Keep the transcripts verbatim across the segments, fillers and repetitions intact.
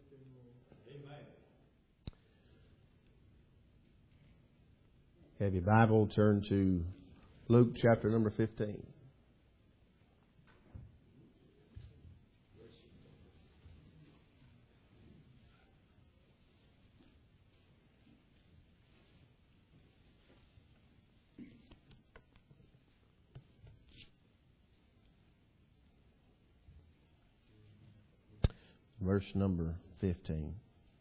Have your Bible, turn to Luke chapter number fifteen. Verse number fifteen.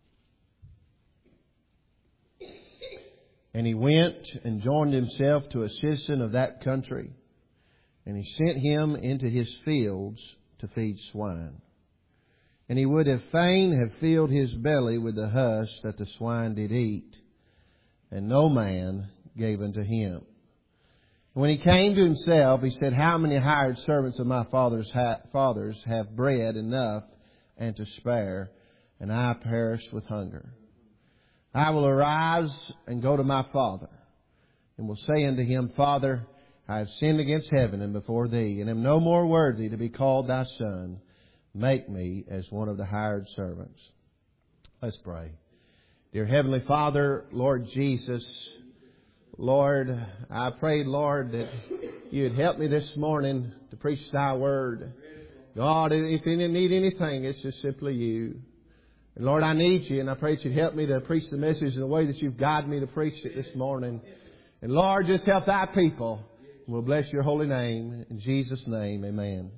And he went and joined himself to a citizen of that country, and he sent him into his fields to feed swine. And he would have fain have filled his belly with the husk that the swine did eat, and no man gave unto him. And when he came to himself, he said, How many hired servants of my father's ha- fathers have bread enough and to spare, and I perish with hunger? I will arise and go to my father, and will say unto him, Father, I have sinned against heaven and before thee, and am no more worthy to be called thy son. Make me as one of the hired servants. Let's pray. Dear Heavenly Father, Lord Jesus, Lord, I pray, Lord, that you'd help me this morning to preach thy word. God, if you need anything, it's just simply you. And Lord, I need you, and I pray that you'd help me to preach the message in the way that you've guided me to preach it this morning. And Lord, just help thy people. We'll bless your holy name. In Jesus' name, amen.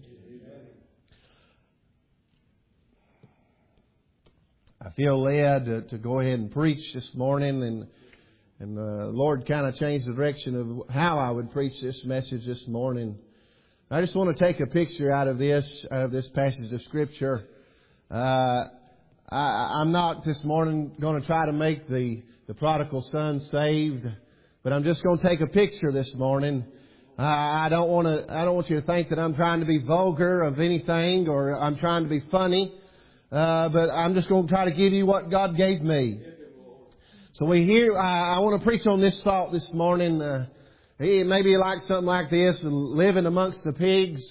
I feel led to, to go ahead and preach this morning, and and the Lord kind of changed the direction of how I would preach this message this morning. I just want to take a picture out of this, out of this passage of Scripture. Uh, I, I'm not this morning going to try to make the, the prodigal son saved, but I'm just going to take a picture this morning. Uh, I don't want to, I don't want you to think that I'm trying to be vulgar of anything or I'm trying to be funny. Uh, but I'm just going to try to give you what God gave me. So we hear, I, I want to preach on this thought this morning. Uh, maybe you like something like this, living amongst the pigs,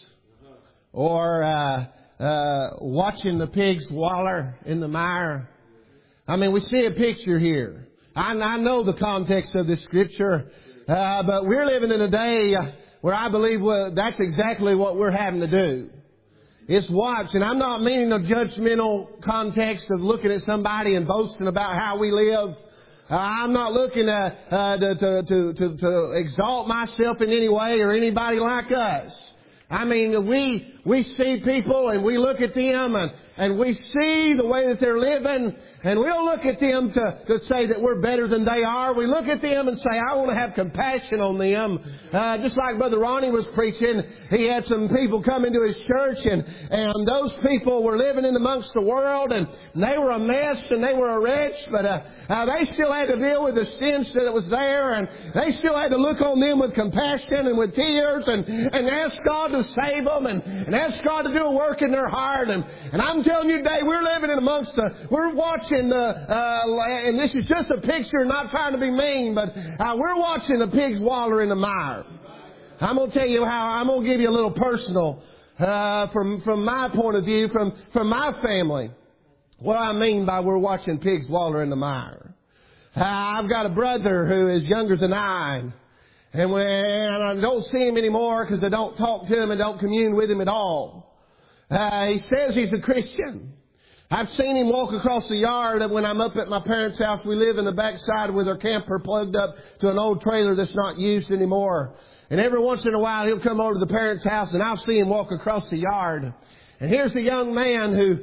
or, uh, Uh, watching the pigs waller in the mire. I mean, we see a picture here. I, I know the context of this scripture, uh, but we're living in a day where I believe well, that's exactly what we're having to do. It's watch, and I'm not meaning a judgmental context of looking at somebody and boasting about how we live. Uh, I'm not looking uh, uh, to, to, to, to, to exalt myself in any way or anybody like us. I mean, we we see people and we look at them and, and we see the way that they're living, and we'll look at them to, to say that we're better than they are. We look at them and say, I want to have compassion on them. Uh, just like Brother Ronnie was preaching, he had some people come into his church, and, and those people were living in amongst the world, and they were a mess and they were a wretch, but uh, uh, they still had to deal with the stench that was there, and they still had to look on them with compassion and with tears and, and ask God to save them and, and ask God to do a work in their heart. And, and I'm telling you today, we're living in amongst the, we're watching the, uh, and this is just a picture, not trying to be mean, but uh, we're watching the pigs waller in the mire. I'm going to tell you how, I'm going to give you a little personal, uh, from, from my point of view, from, from my family, what I mean by we're watching pigs waller in the mire. Uh, I've got a brother who is younger than I. And when I don't see him anymore because I don't talk to him and don't commune with him at all. Uh, he says he's a Christian. I've seen him walk across the yard when I'm up at my parents' house. We live in the backside with our camper plugged up to an old trailer that's not used anymore. And every once in a while he'll come over to the parents' house and I'll see him walk across the yard. And here's the young man who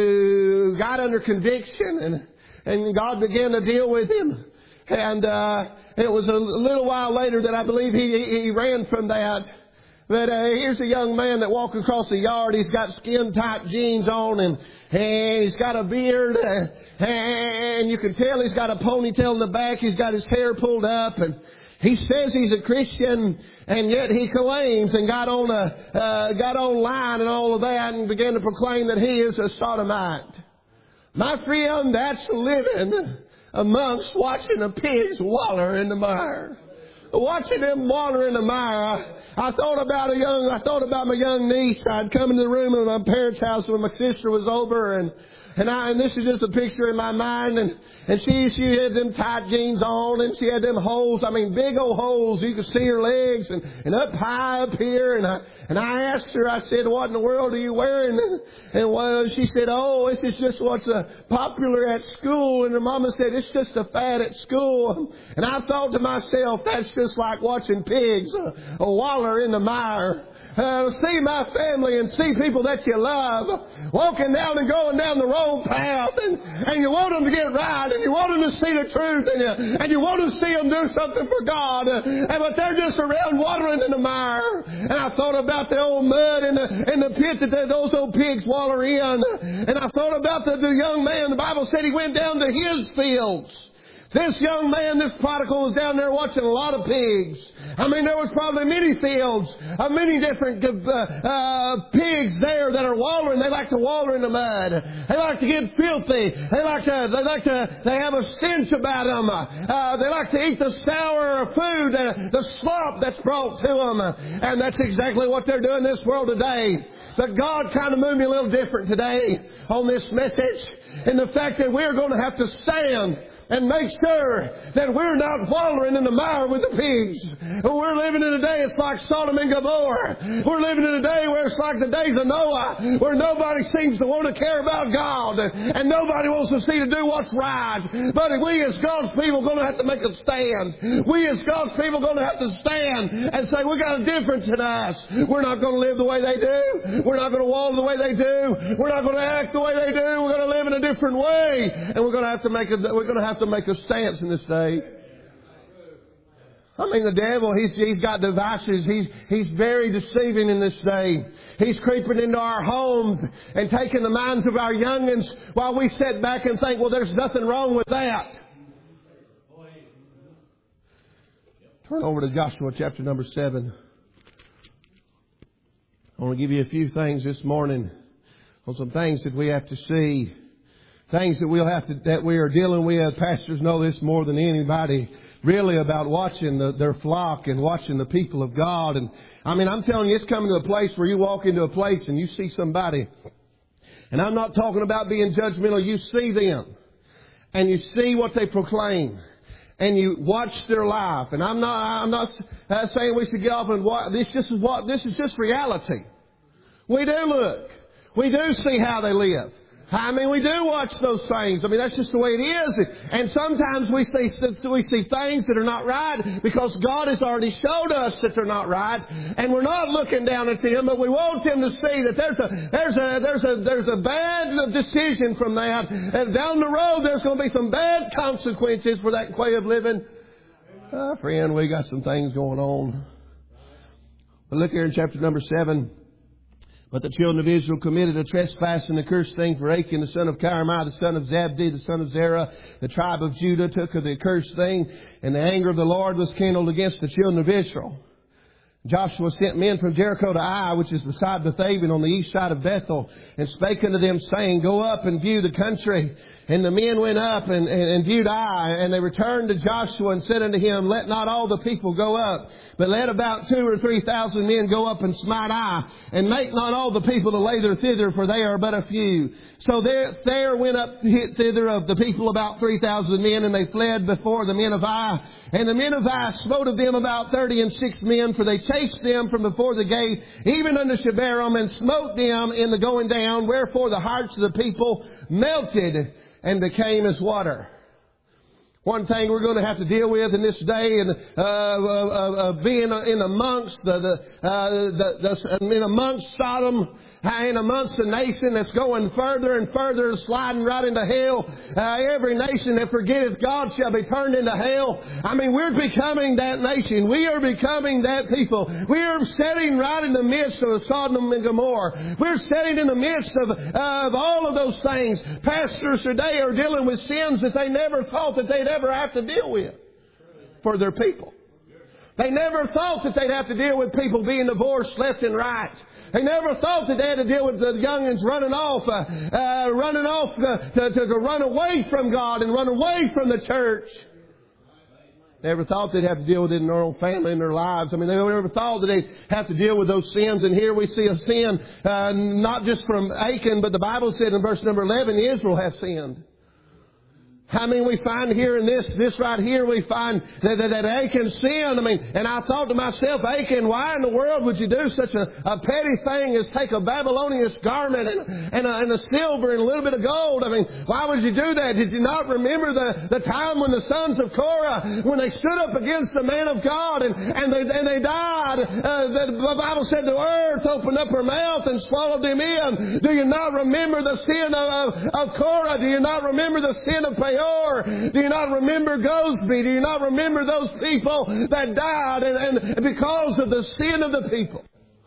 who got under conviction, and, and God began to deal with him. And uh, it was a little while later that I believe he, he ran from that. But uh, here's a young man that walked across the yard. He's got skin-tight jeans on, and, and he's got a beard. Uh, and you can tell he's got a ponytail in the back. He's got his hair pulled up. And he says he's a Christian, and yet he claims and got on a uh, got online and all of that and began to proclaim that he is a sodomite. My friend, that's living amongst watching the pigs waller in the mire. Watching them waller in the mire. I, I thought about a young, I thought about my young niece. I'd come into the room at my parents' house when my sister was over, and And I, and this is just a picture in my mind. And, and she, she had them tight jeans on, and she had them holes. I mean, big old holes. You could see her legs, and, and up high up here. And I, and I asked her, I said, what in the world are you wearing? And well, she said, oh, this is just what's uh, popular at school. And her mama said, it's just a fad at school. And I thought to myself, that's just like watching pigs uh, waller in the mire. Uh, see my family and see people that you love walking down and going down the wrong path, and, and you want them to get right, and you want them to see the truth, and you, and you want to see them do something for God, uh, and, but they're just around watering in the mire. And I thought about the old mud and the, and the pit that the, those old pigs waller in, and I thought about the, the young man. The Bible said he went down to his fields. This young man, this prodigal, was down there watching a lot of pigs. I mean, there was probably many fields of many different uh, uh, pigs there that are wallering. They like to waller in the mud. They like to get filthy. They like to, they like to, they have a stench about them. Uh, they like to eat the sour food, the, the slop that's brought to them. And that's exactly what they're doing in this world today. But God kind of moved me a little different today on this message, in the fact that we're going to have to stand and make sure that we're not wallowing in the mire with the pigs. We're living in a day, it's like Sodom and Gomorrah. We're living in a day where it's like the days of Noah, where nobody seems to want to care about God, and nobody wants to see to do what's right. But we as God's people are going to have to make a stand. We as God's people are going to have to stand and say, we got a difference in us. We're not going to live the way they do. We're not going to wallow the way they do. We're not going to act the way they do. We're going to live in a different way. And we're going to have to make a, we're going to have to make a stance in this day. I mean, the devil, he's, he's got devices. He's, he's very deceiving in this day. He's creeping into our homes and taking the minds of our youngins while we sit back and think, well, there's nothing wrong with that. Turn over to Joshua chapter number seven. I want to give you a few things this morning on some things that we have to see. Things that we'll have to, that we are dealing with. Pastors know this more than anybody, really, about watching the, their flock and watching the people of God. And I mean, I'm telling you, it's coming to a place where you walk into a place and you see somebody. And I'm not talking about being judgmental. You see them and you see what they proclaim and you watch their life. And I'm not, I'm not saying we should get off and watch. This just is what, this is just reality. We do look. We do see how they live. I mean, we do watch those things. I mean, that's just the way it is. And sometimes we see, we see things that are not right because God has already showed us that they're not right. And we're not looking down at them, but we want them to see that there's a, there's a, there's a, there's a bad decision from that. And down the road, there's going to be some bad consequences for that way of living. Uh, friend, we got some things going on. But look here in chapter number seven. But the children of Israel committed a trespass and a cursed thing, for Achan, the son of Carmi, the son of Zabdi, the son of Zerah, the tribe of Judah, took of the accursed thing, and the anger of the Lord was kindled against the children of Israel. Joshua sent men from Jericho to Ai, which is beside Bethaven on the east side of Bethel, and spake unto them, saying, Go up and view the country. And the men went up and, and, and viewed Ai, and they returned to Joshua and said unto him, Let not all the people go up, but let about two or three thousand men go up and smite Ai, and make not all the people to labour thither, for they are but a few. So there, there went up thither of the people about three thousand men, and they fled before the men of Ai. And the men of Ai smote of them about thirty and six men, for they chased them from before the gate, even unto Shebarim, and smote them in the going down. Wherefore the hearts of the people melted and became as water. One thing we're going to have to deal with in this day, and uh, uh, uh, being in amongst the, the, uh, the, the in amongst Sodom, in amongst a nation that's going further and further, sliding right into hell. Uh, every nation that forgetteth God shall be turned into hell. I mean, we're becoming that nation. We are becoming that people. We are sitting right in the midst of Sodom and Gomorrah. We're sitting in the midst of, of all of those things. Pastors today are dealing with sins that they never thought that they'd ever have to deal with for their people. They never thought that they'd have to deal with people being divorced left and right. They never thought that they had to deal with the youngins running off, uh, uh, running off to, to, to run away from God and run away from the church. They never thought they'd have to deal with it in their own family, in their lives. I mean, they never thought that they'd have to deal with those sins. And here we see a sin, uh, not just from Achan, but the Bible said in verse number eleven, Israel has sinned. I mean, we find here in this, this right here, we find that, that, that Achan sinned. I mean, and I thought to myself, Achan, why in the world would you do such a, a petty thing as take a Babylonian garment and, and, a, and a silver and a little bit of gold? I mean, why would you do that? Did you not remember the, the time when the sons of Korah, when they stood up against the man of God and, and, they, and they died? Uh, the Bible said the earth opened up her mouth and swallowed them in. Do you not remember the sin of, of, of Korah? Do you not remember the sin of Peor? Do you not remember Gosby? Do you not remember those people that died and, and because of the sin of the people?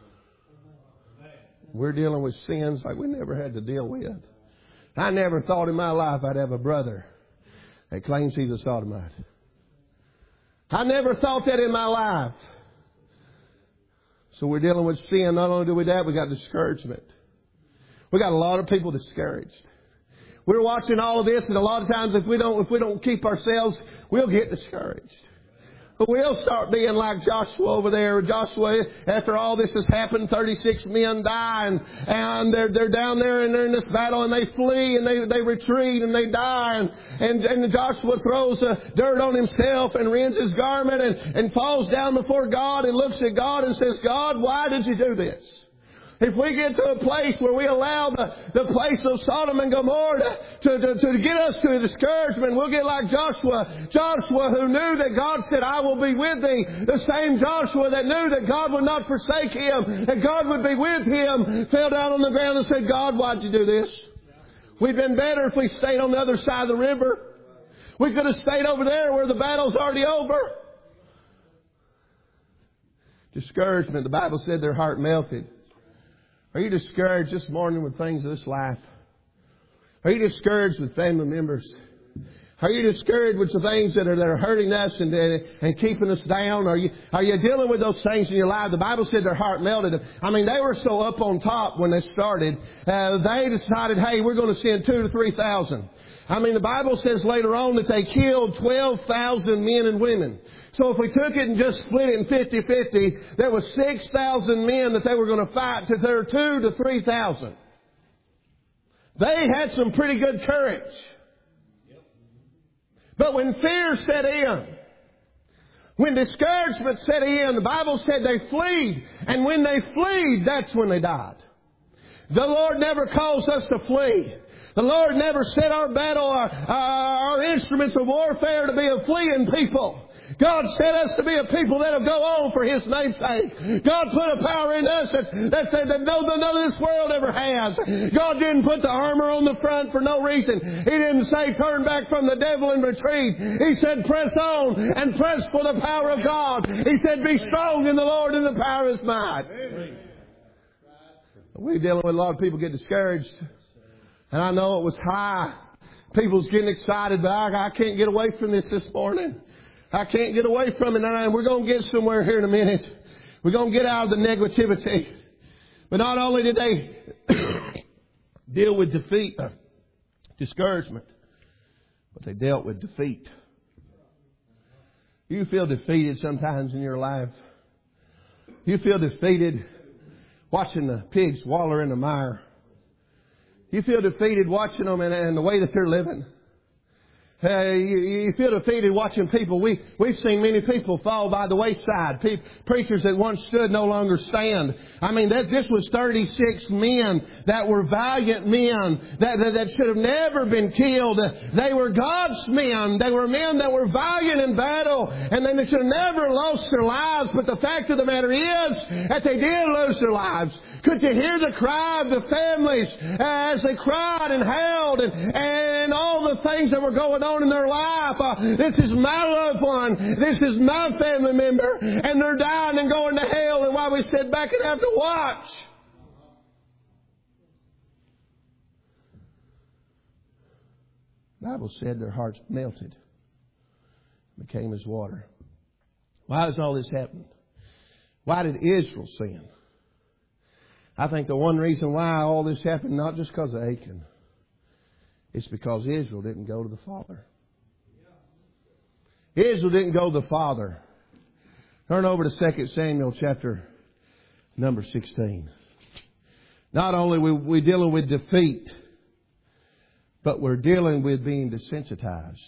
We're dealing with sins like we never had to deal with. I never thought in my life I'd have a brother that claims he's a sodomite. I never thought that in my life. So we're dealing with sin. Not only do we that, we got discouragement. We got a lot of people discouraged. We're watching all of this, and a lot of times if we don't, if we don't keep ourselves, we'll get discouraged. But we'll start being like Joshua over there. Joshua, after all this has happened, thirty-six men die, and, and they're, they're down there and they're in this battle, and they flee and they, they retreat and they die, and, and, and Joshua throws uh, dirt on himself and rends his garment and, and falls down before God and looks at God and says, God, why did you do this? If we get to a place where we allow the, the place of Sodom and Gomorrah to, to, to get us to a discouragement, we'll get like Joshua. Joshua who knew that God said, I will be with thee. The same Joshua that knew that God would not forsake him, that God would be with him, fell down on the ground and said, God, why'd you do this? We'd been better if we stayed on the other side of the river. We could have stayed over there where the battle's already over. Discouragement. The Bible said their heart melted. Are you discouraged this morning with things of this life? Are you discouraged with family members? Are you discouraged with the things that are, that are hurting us and, and keeping us down? Are you, are you dealing with those things in your life? The Bible said their heart melted. I mean, they were so up on top when they started. Uh, they decided, hey, we're going to send two to three thousand. I mean, the Bible says later on that they killed twelve thousand men and women. So if we took it and just split it in fifty-fifty, there was six thousand men that they were going to fight to their two to three thousand. They had some pretty good courage. But when fear set in, when discouragement set in, the Bible said they fled. And when they fled, that's when they died. The Lord never calls us to flee. The Lord never set our battle, our, our instruments of warfare to be a fleeing people. God set us to be a people that will go on for His name's sake. God put a power in us that, that said that no, none of this world ever has. God didn't put the armor on the front for no reason. He didn't say turn back from the devil and retreat. He said press on and press for the power of God. He said be strong in the Lord and the power of His might. We're dealing with a lot of people get discouraged. And I know it was high. People's getting excited, but I, I can't get away from this this morning. I can't get away from it. And we're going to get somewhere here in a minute. We're going to get out of the negativity. But not only did they deal with defeat, uh, discouragement, but they dealt with defeat. You feel defeated sometimes in your life. You feel defeated watching the pigs waller in the mire. You feel defeated watching them and, and the way that they're living. Uh, you, you feel defeated watching people. We, we've seen many people fall by the wayside. Pe- preachers that once stood no longer stand. I mean, that this was thirty-six men that were valiant men that, that, that should have never been killed. They were God's men. They were men that were valiant in battle, and they should have never lost their lives. But the fact of the matter is that they did lose their lives. Could you hear the cry of the families as they cried and howled and, and all the things that were going on in their life? Uh, this is my loved one. This is my family member. And they're dying and going to hell. And while we sit back and have to watch. The Bible said their hearts melted. Became as water. Why has all this happened? Why did Israel sin? I think the one reason why all this happened, not just because of Achan, it's because Israel didn't go to the Father. Israel didn't go the farther. Turn over to Second Samuel chapter number sixteen. Not only are we dealing with defeat, but we're dealing with being desensitized.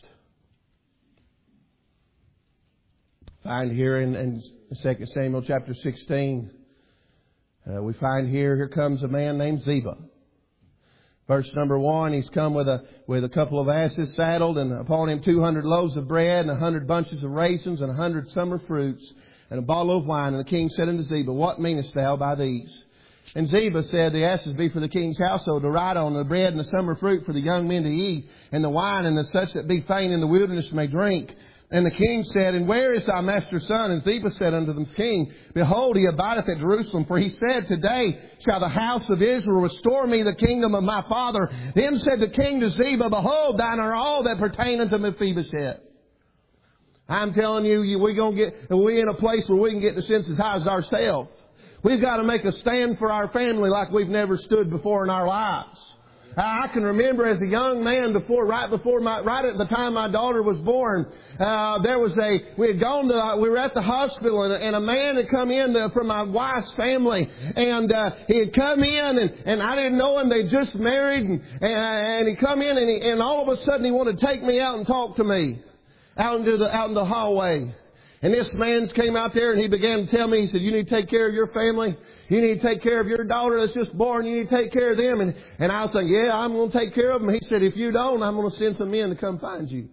Find here in, in Second Samuel chapter sixteen, uh, we find here, here comes a man named Ziba. Verse number one, he's come with a with a couple of asses saddled, and upon him two hundred loaves of bread, and a hundred bunches of raisins, and a hundred summer fruits, and a bottle of wine. And the king said unto Ziba, What meanest thou by these? And Ziba said, The asses be for the king's household to ride on, the bread and the summer fruit for the young men to eat, and the wine and the such that be faint in the wilderness may drink. And the king said, And where is thy master's son? And Ziba said unto the king, Behold, he abideth at Jerusalem. For he said, Today shall the house of Israel restore me the kingdom of my father. Then said the king to Ziba, Behold, thine are all that pertain unto Mephibosheth. I'm telling you, we're going to get, we're in a place where we can get desensitized ourselves. We've got to make a stand for our family like we've never stood before in our lives. I can remember as a young man before, right before my, right at the time my daughter was born, uh, there was a, we had gone to, we were at the hospital and, and a man had come in to, from my wife's family, and, uh, he had come in and, and I didn't know him. They just married, and, and he come in and he, and all of a sudden he wanted to take me out and talk to me out into the, out in the hallway. And this man came out there and he began to tell me, he said, you need to take care of your family. You need to take care of your daughter that's just born. You need to take care of them. And, and I was like, yeah, I'm going to take care of them. He said, if you don't, I'm going to send some men to come find you.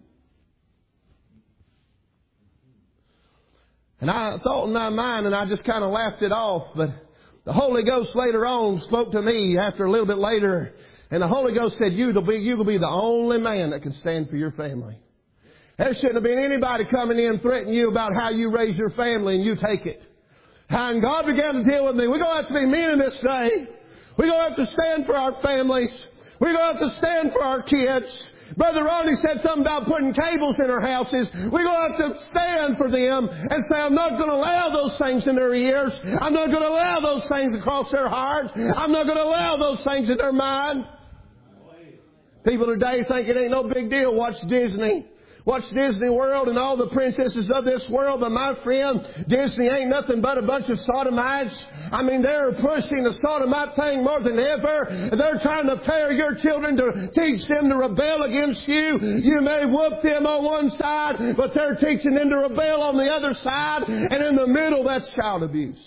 And I thought in my mind, and I just kind of laughed it off. But the Holy Ghost later on spoke to me after a little bit later. And the Holy Ghost said, you will be, you will be the only man that can stand for your family. There shouldn't have been anybody coming in threatening you about how you raise your family and you take it. And God began to deal with me. We're going to have to be men in this day. We're going to have to stand for our families. We're going to have to stand for our kids. Brother Ronnie said something about putting cables in our houses. We're going to have to stand for them and say, I'm not going to allow those things in their ears. I'm not going to allow those things across their hearts. I'm not going to allow those things in their mind. People today think it ain't no big deal. Watch Disney. Watch Disney World and all the princesses of this world. But my friend, Disney ain't nothing but a bunch of sodomites. I mean, they're pushing the sodomite thing more than ever. They're trying to tear your children to teach them to rebel against you. You may whoop them on one side, but they're teaching them to rebel on the other side. And in the middle, that's child abuse.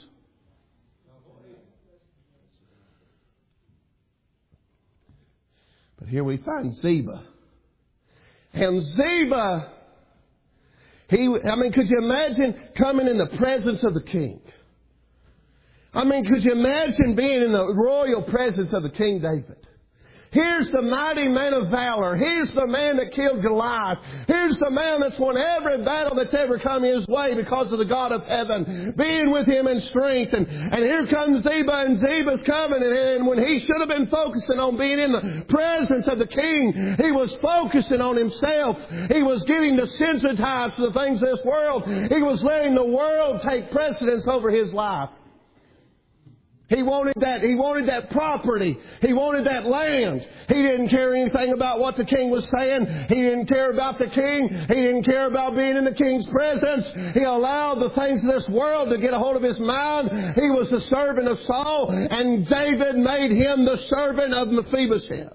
But here we find Ziba. And Ziba, he, I mean, could you imagine coming in the presence of the king? I mean, could you imagine being in the royal presence of the King David? Here's the mighty man of valor. Here's the man that killed Goliath. Here's the man that's won every battle that's ever come his way because of the God of heaven being with him in strength. And, and here comes Ziba, and Ziba's coming. And, and when he should have been focusing on being in the presence of the king, he was focusing on himself. He was getting desensitized to the things of this world. He was letting the world take precedence over his life. He wanted that, he wanted that property. He wanted that land. He didn't care anything about what the king was saying. He didn't care about the king. He didn't care about being in the king's presence. He allowed the things of this world to get a hold of his mind. He was the servant of Saul, and David made him the servant of Mephibosheth.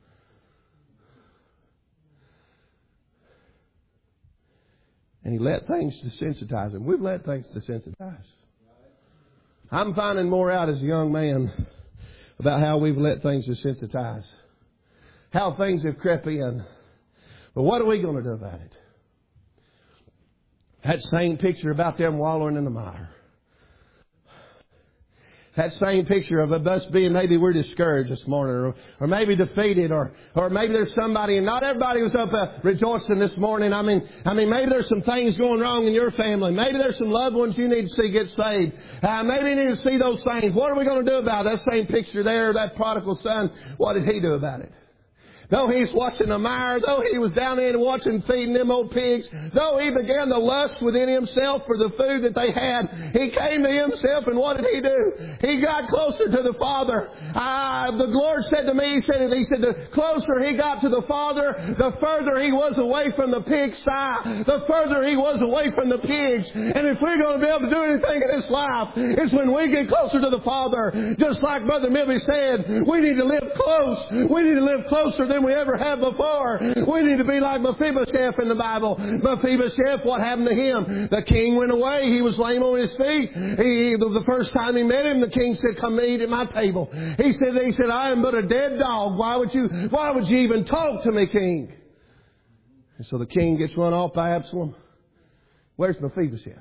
And he let things desensitize him. We've let things desensitize. I'm finding more out as a young man about how we've let things desensitize. How things have crept in. But what are we going to do about it? That same picture about them wallowing in the mire. That same picture of us being, maybe we're discouraged this morning, or, or maybe defeated, or, or maybe there's somebody, and not everybody was up uh, rejoicing this morning. I mean, I mean, maybe there's some things going wrong in your family. Maybe there's some loved ones you need to see get saved. Uh, maybe you need to see those things. What are we going to do about it? That same picture there, that prodigal son, what did he do about it? Though he's watching the mire, though he was down in watching feeding them old pigs, though he began to lust within himself for the food that they had, he came to himself, and what did he do? He got closer to the Father. Uh, the Lord said to me, he said, he said, the closer he got to the Father, the further he was away from the pigsty, the further he was away from the pigs. And if we're going to be able to do anything in this life, it's when we get closer to the Father. Just like Brother Milby said, we need to live close. We need to live closer than we ever have before. We need to be like Mephibosheth in the Bible. Mephibosheth, what happened to him? The king went away. He was lame on his feet. He, the first time he met him, the king said, "Come eat at my table." He said, he said, "I am but a dead dog. Why would you, why would you even talk to me, king?" And so the king gets run off by Absalom. Where's Mephibosheth?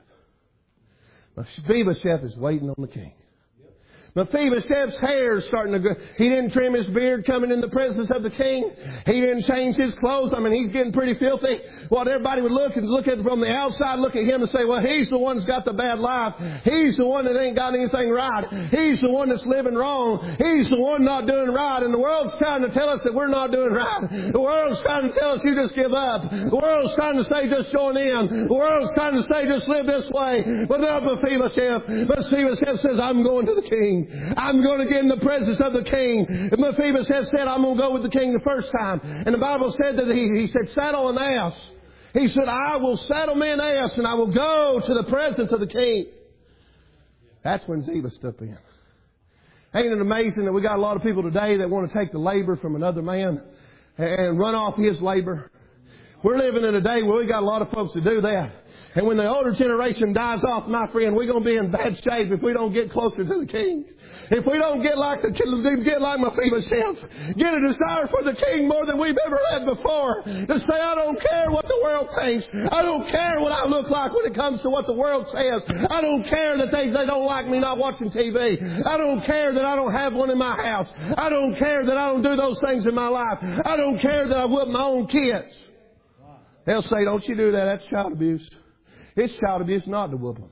Mephibosheth is waiting on the king. Mephibosheth's hair is starting to go. He didn't trim his beard coming in the presence of the king. He didn't change his clothes. I mean, he's getting pretty filthy. Well, everybody would look and look at from the outside, look at him and say, well, he's the one that's got the bad life. He's the one that ain't got anything right. He's the one that's living wrong. He's the one not doing right. And the world's trying to tell us that we're not doing right. The world's trying to tell us you just give up. The world's trying to say just join in. The world's trying to say just live this way. But not Mephibosheth. Mephibosheth says, I'm going to the king. I'm going to get in the presence of the king. Mephibosheth said, I'm going to go with the king the first time. And the Bible said that he, he said, saddle an ass. He said, I will saddle me an ass and I will go to the presence of the king. That's when Ziba stepped in. Ain't it amazing that we got a lot of people today that want to take the labor from another man and run off his labor? We're living in a day where we got a lot of folks that do that. And when the older generation dies off, my friend, we're going to be in bad shape if we don't get closer to the king. If we don't get like the get like Mephibosheth, get a desire for the king more than we've ever had before. To say, I don't care what the world thinks. I don't care what I look like when it comes to what the world says. I don't care that they, they don't like me not watching T V. I don't care that I don't have one in my house. I don't care that I don't do those things in my life. I don't care that I whip my own kids. They'll say, don't you do that. That's child abuse. It's child abuse not to whoop them.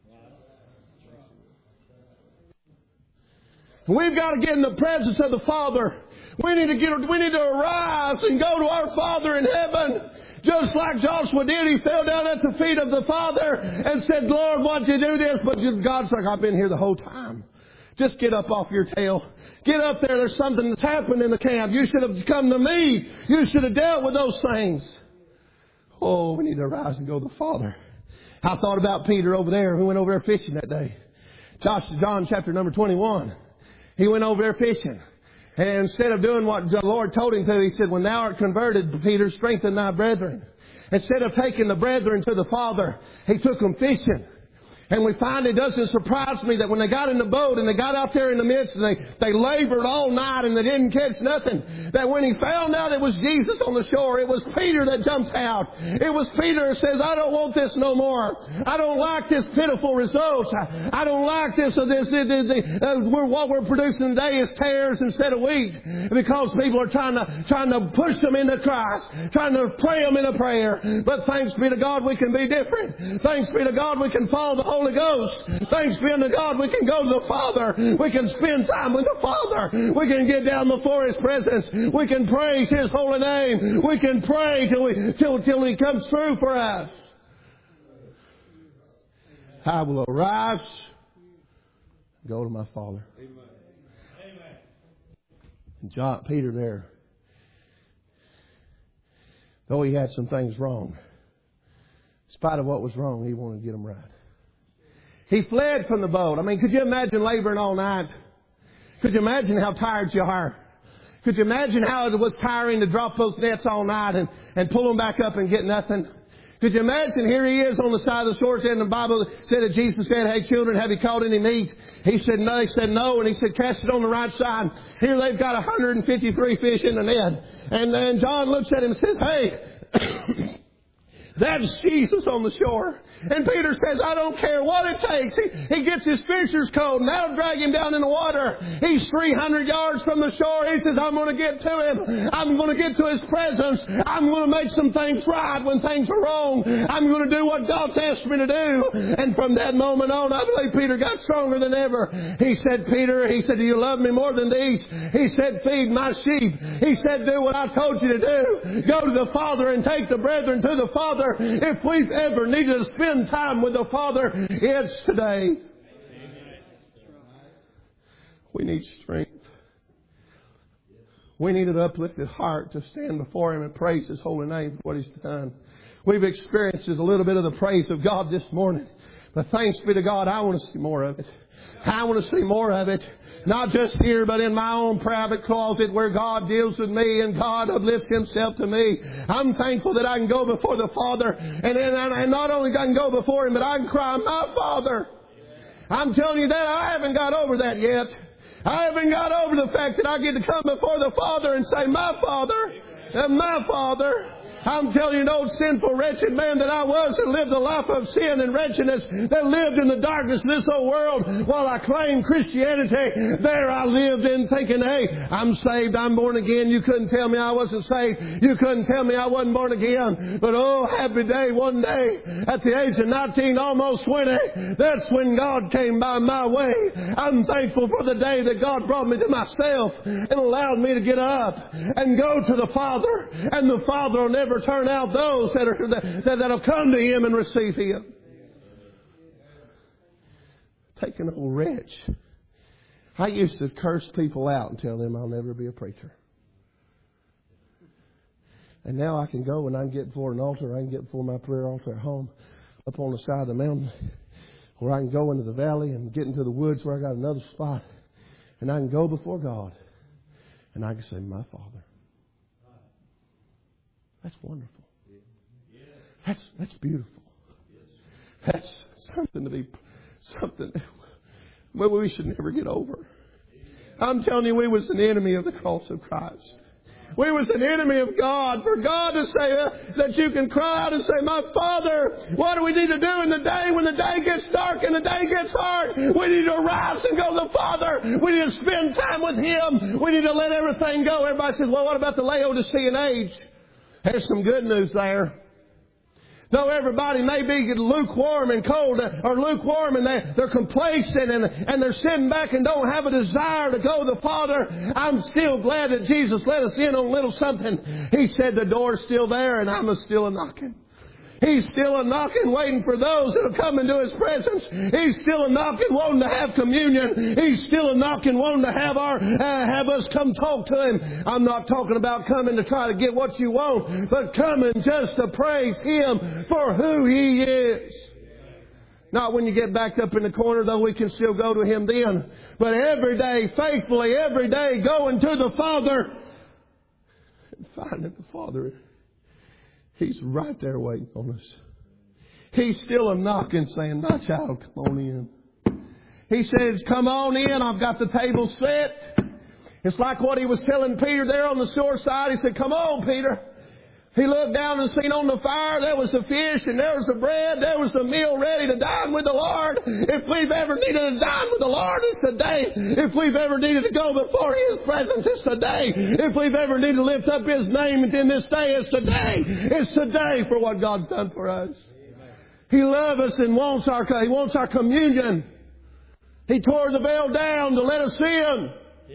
We've got to get in the presence of the Father. We need to get, we need to arise and go to our Father in heaven. Just like Joshua did, he fell down at the feet of the Father and said, Lord, why'd you do this? But God's like, I've been here the whole time. Just get up off your tail. Get up there. There's something that's happened in the camp. You should have come to me. You should have dealt with those things. Oh, we need to arise and go to the Father. I thought about Peter over there who went over there fishing that day. Josh, John chapter number twenty-one. He went over there fishing. And instead of doing what the Lord told him to, he said, when thou art converted, Peter, strengthen thy brethren. Instead of taking the brethren to the Father, he took them fishing. And we find it doesn't surprise me that when they got in the boat and they got out there in the midst and they, they labored all night and they didn't catch nothing, that when he found out it was Jesus on the shore, it was Peter that jumped out. It was Peter who says, I don't want this no more. I don't like this pitiful results. I, I don't like this. Uh, this, this, this uh, we're, what we're producing today is tares instead of wheat, because people are trying to, trying to push them into Christ, trying to pray them into prayer. But thanks be to God we can be different. Thanks be to God we can follow the Holy Ghost. Thanks be unto God we can go to the Father. We can spend time with the Father. We can get down before His presence. We can praise His holy name. We can pray till, we, till, till He comes through for us. I will arise, go to my Father. Amen. And John, Peter there, though he had some things wrong, in spite of what was wrong, he wanted to get them right. He fled from the boat. I mean, could you imagine laboring all night? Could you imagine how tired you are? Could you imagine how it was tiring to drop those nets all night and, and pull them back up and get nothing? Could you imagine, here he is on the side of the shore, and the Bible said that Jesus said, hey children, have you caught any meat? He said no. They said no. And he said, cast it on the right side. Here they've got one hundred fifty-three fish in the net. And then John looks at him and says, hey, That's Jesus on the shore. And Peter says, I don't care what it takes. He, he gets his fisher's coat and that'll drag him down in the water. He's three hundred yards from the shore. He says, I'm going to get to him. I'm going to get to his presence. I'm going to make some things right when things are wrong. I'm going to do what God's asked me to do. And from that moment on, I believe Peter got stronger than ever. He said, Peter, he said, do you love me more than these? He said, feed my sheep. He said, do what I told you to do. Go to the Father and take the brethren to the Father. If we've ever needed to spend time with the Father, it's today. We need strength. We need an uplifted heart to stand before Him and praise His holy name for what He's done. We've experienced a little bit of the praise of God this morning. But thanks be to God, I want to see more of it. I want to see more of it. Not just here, but in my own private closet where God deals with me and God uplifts Himself to me. I'm thankful that I can go before the Father. And, and, and not only I can go before Him, but I can cry, my Father. I'm telling you that I haven't got over that yet. I haven't got over the fact that I get to come before the Father and say, my Father, and my Father. I'm telling you, an old sinful, wretched man that I was, that lived a life of sin and wretchedness, that lived in the darkness of this old world while I claimed Christianity. There I lived in thinking, hey, I'm saved, I'm born again. You couldn't tell me I wasn't saved. You couldn't tell me I wasn't born again. But oh, happy day, one day, at the age of nineteen, almost twenty, that's when God came by my way. I'm thankful for the day that God brought me to myself and allowed me to get up and go to the Father. And the Father will never turn out those that are that, that'll come to Him and receive Him. Take an old wretch. I used to curse people out and tell them I'll never be a preacher. And now I can go and I can get before an altar. I can get before my prayer altar at home, up on the side of the mountain, or I can go into the valley and get into the woods where I got another spot, and I can go before God, and I can say, my Father. That's wonderful. That's that's beautiful. That's something to be, something well, we should never get over. I'm telling you, we was an enemy of the cross of Christ. We was an enemy of God. For God to say uh, that you can cry out and say, my Father, what do we need to do in the day when the day gets dark and the day gets hard? We need to arise and go to the Father. We need to spend time with Him. We need to let everything go. Everybody says, well, what about the Laodicean age? There's some good news there. Though everybody may be lukewarm and cold, or lukewarm and they're, they're complacent and, and they're sitting back and don't have a desire to go to the Father, I'm still glad that Jesus let us in on a little something. He said the door's still there and I'm still a knocking. He's still a knocking, waiting for those that will come into His presence. He's still a knocking, wanting to have communion. He's still a knocking, wanting to have our uh, have us come talk to Him. I'm not talking about coming to try to get what you want, but coming just to praise Him for who He is. Not when you get backed up in the corner, though we can still go to Him then. But every day, faithfully, every day, going to the Father and finding the Father. He's right there waiting on us. He's still a knocking saying, my child, come on in. He says, come on in. I've got the table set. It's like what He was telling Peter there on the shore side. He said, come on, Peter. He looked down and seen on the fire, there was the fish and there was the bread. There was the meal ready to dine with the Lord. If we've ever needed to dine with the Lord, it's today. If we've ever needed to go before His presence, it's today. If we've ever needed to lift up His name in this day, it's today. It's today for what God's done for us. He loves us and wants our, He wants our communion. He tore the veil down to let us in.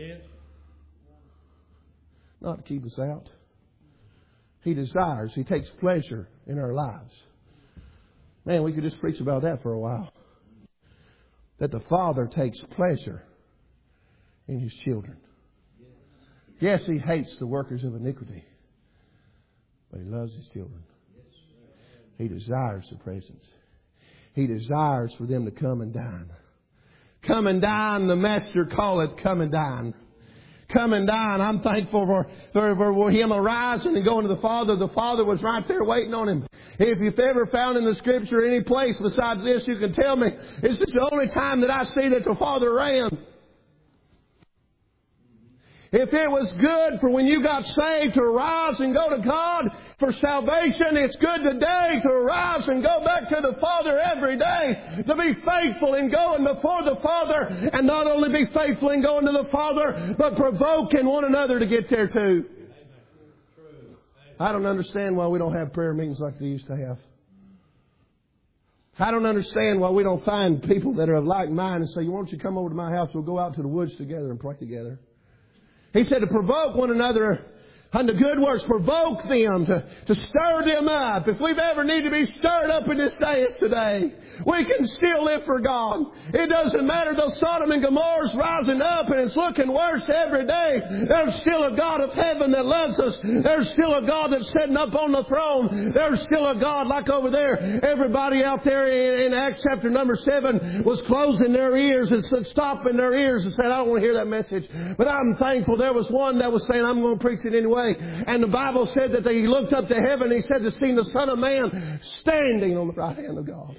Not to keep us out. He desires, He takes pleasure in our lives. Man, we could just preach about that for a while. That the Father takes pleasure in His children. Yes, He hates the workers of iniquity, but He loves His children. He desires the presence. He desires for them to come and dine. Come and dine, the Master calleth, come and dine. Come and dine. I'm thankful for, for, for Him arising and going to the Father. The Father was right there waiting on Him. If you've ever found in the Scripture any place besides this, you can tell me. It's just the only time that I see that the Father ran. If it was good for when you got saved to arise and go to God for salvation, it's good today to arise and go back to the Father every day. To be faithful in going before the Father. And not only be faithful in going to the Father, but provoking one another to get there too. I don't understand why we don't have prayer meetings like they used to have. I don't understand why we don't find people that are of like mind and say, why don't you come over to my house? We'll go out to the woods together and pray together. He said to provoke one another unto good works. Provoke them to, to stir them up. If we've ever need to be stirred up in this day, it's today. We can still live for God. It doesn't matter though Sodom and Gomorrah's rising up and it's looking worse every day. There's still a God of heaven that loves us. There's still a God that's sitting up on the throne. There's still a God like over there. Everybody out there in, in Acts chapter number seven was closing their ears and stopping their ears and said, I don't want to hear that message. But I'm thankful there was one that was saying, I'm going to preach it anyway. And the Bible said that he looked up to heaven and he said to see the Son of Man standing on the right hand of God.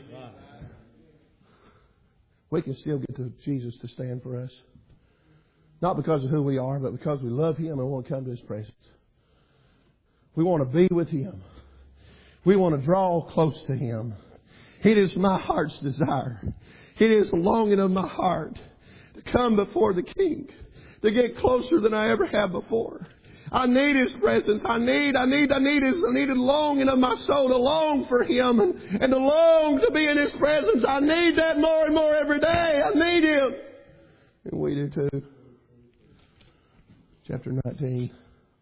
We can still get to Jesus to stand for us. Not because of who we are, but because we love Him and want to come to His presence. We want to be with Him. We want to draw close to Him. It is my heart's desire. It is the longing of my heart to come before the King, to get closer than I ever have before. I need His presence. I need, I need, I need His, I need a longing of my soul to long for Him and, and to long to be in His presence. I need that more and more every day. I need Him. And we do too. Chapter nineteen.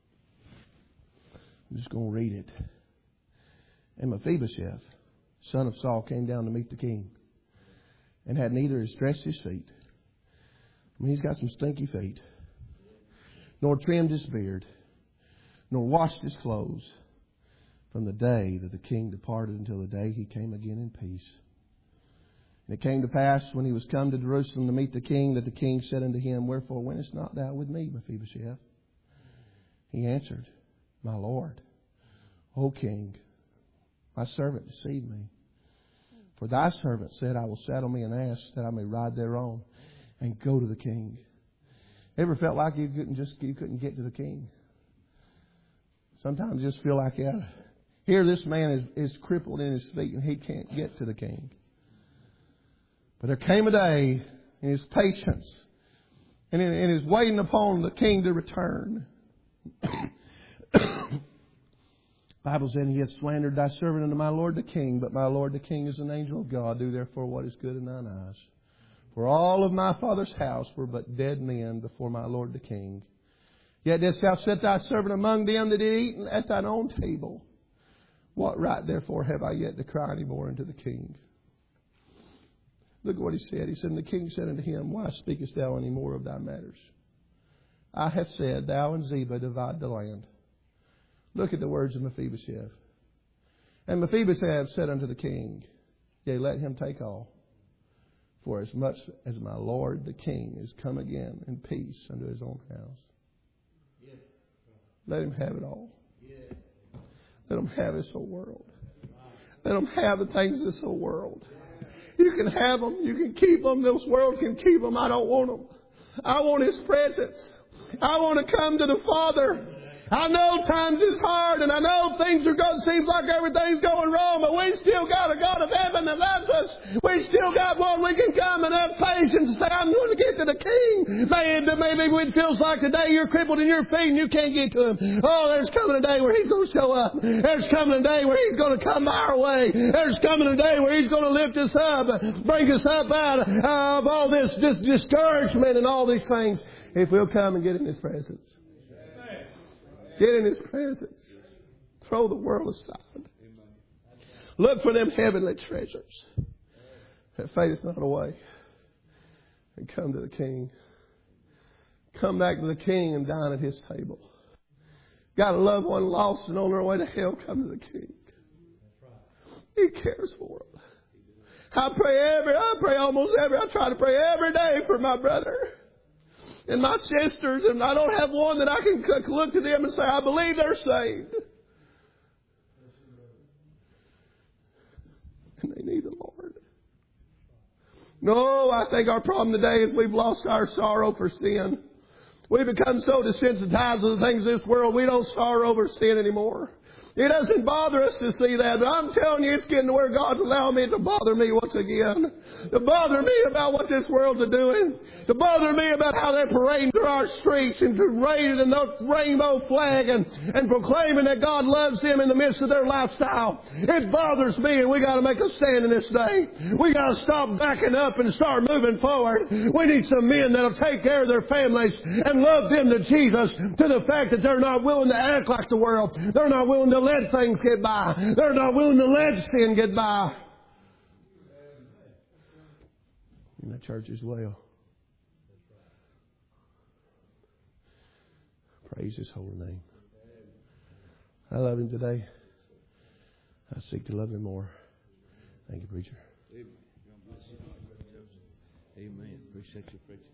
I'm just going to read it. And Mephibosheth, son of Saul, came down to meet the king and had neither dressed his feet. I mean, he's got some stinky feet. Nor trimmed his beard, nor washed his clothes, from the day that the king departed until the day he came again in peace. And it came to pass, when he was come to Jerusalem to meet the king, that the king said unto him, Wherefore wentest not thou with me, Mephibosheth? He answered, My Lord, O king, my servant deceived me. For thy servant said, I will saddle me an ass, that I may ride thereon, and go to the king. Ever felt like you couldn't just you couldn't get to the king? Sometimes you just feel like, yeah, here this man is, is crippled in his feet and he can't get to the king. But there came a day in his patience and in, in his waiting upon the king to return. The Bible said, He hath slandered thy servant unto my Lord the king, but my Lord the king is an angel of God. Do therefore what is good in thine eyes. For all of my father's house were but dead men before my Lord the king. Yet didst thou set thy servant among them that did eat at thine own table. What right therefore have I yet to cry any more unto the king? Look at what he said. He said, And the king said unto him, Why speakest thou any more of thy matters? I have said, Thou and Ziba divide the land. Look at the words of Mephibosheth. And Mephibosheth said unto the king, Yea, let him take all. For as much as my Lord the king is come again in peace unto his own house. Yeah. Let him have it all. Yeah. Let him have this whole world. Let him have the things of this whole world. You can have them. You can keep them. This world can keep them. I don't want them. I want His presence. I want to come to the Father. I know times is hard and I know things are going, seems like everything's going wrong, but we still got a God of heaven that loves us. We still got one we can come and have patience and say, I'm going to get to the King. Maybe, maybe it feels like today you're crippled in your feet and you can't get to Him. Oh, there's coming a day where He's going to show up. There's coming a day where He's going to come our way. There's coming a day where He's going to lift us up, bring us up out of all this, this discouragement and all these things if we'll come and get in His presence. Get in His presence. Throw the world aside. Look for them heavenly treasures that fadeth not away. And come to the King. Come back to the King and dine at His table. Got a loved one lost and on their way to hell, come to the King. He cares for them. I pray every, I pray almost every, I try to pray every day for my brother and my sisters, and I don't have one that I can look to them and say, I believe they're saved. And they need the Lord. No, I think our problem today is we've lost our sorrow for sin. We become so desensitized to the things of this world, we don't sorrow over sin anymore. It doesn't bother us to see that, but I'm telling you, it's getting to where God's allowing me to bother me once again. To bother me about what this world's doing. To bother me about how they're parading through our streets and raising the rainbow flag and, and proclaiming that God loves them in the midst of their lifestyle. It bothers me, and we got to make a stand in this day. We got to stop backing up and start moving forward. We need some men that'll take care of their families and love them to Jesus, to the fact that they're not willing to act like the world. They're not willing to let things get by. They're not willing to let sin get by. In the church as well. Praise His holy name. I love Him today. I seek to love Him more. Thank you, preacher. Amen. Appreciate you preaching.